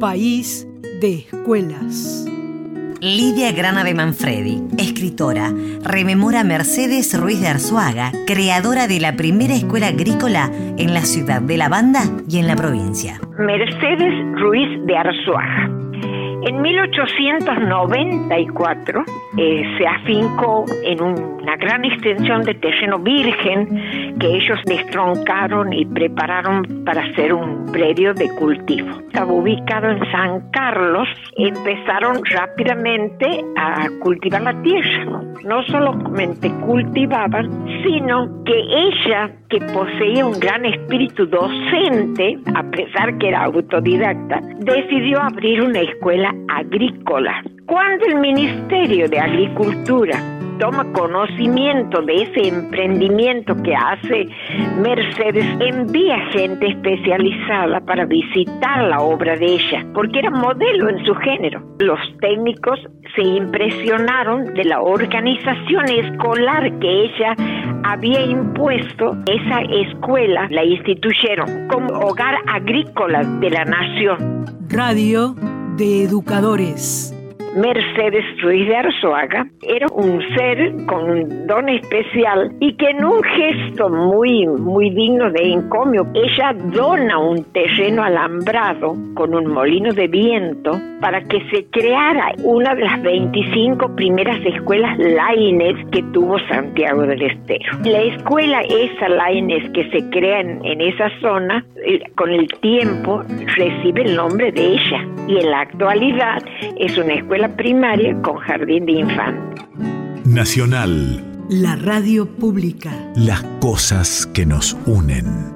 país de escuelas. Lidia Grana de Manfredi, escritora, rememora a Mercedes Ruiz de Arzuaga, creadora de la primera escuela agrícola en la ciudad de La Banda y en la provincia. Mercedes Ruiz de Arzuaga. En 1894 se afincó en una gran extensión de terreno virgen que ellos destroncaron y prepararon para hacer un predio de cultivo. Estaba ubicado en San Carlos. Empezaron rápidamente a cultivar la tierra. No solamente cultivaban, sino que ella, que poseía un gran espíritu docente, a pesar que era autodidacta, decidió abrir una escuela agrícola. Cuando el Ministerio de Agricultura toma conocimiento de ese emprendimiento que hace Mercedes, envía gente especializada para visitar la obra de ella, porque era modelo en su género. Los técnicos se impresionaron de la organización escolar que ella había impuesto. Esa escuela la instituyeron como hogar agrícola de la nación. Radio de Educadores. Mercedes Ruiz de Arzuaga era un ser con un don especial y que en un gesto muy digno de encomio, ella dona un terreno alambrado con un molino de viento para que se creara una de las 25 primeras escuelas Laínez que tuvo Santiago del Estero. La escuela esa Laínez que se crea en esa zona, con el tiempo recibe el nombre de ella y en la actualidad es una escuela primaria con jardín de infantes. Nacional. La radio pública. Las cosas que nos unen.